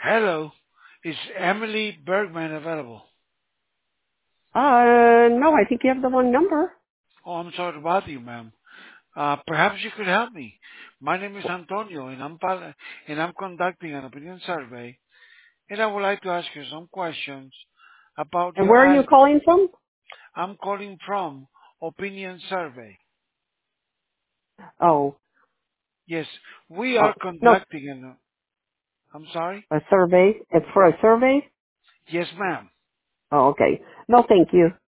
Hello, is Emily Bergman available? No, I think you have the wrong number. Oh, I'm sorry to bother you, ma'am. Perhaps you could help me. My name is Antonio, and I'm conducting an opinion survey, and I would like to ask you some questions about And your where are you ad. calling from? I'm calling from Opinion Survey. Oh, Yes, we oh, are no, conducting an. I'm sorry. a survey. It's for a survey? Yes, ma'am. Oh, okay. No, thank you.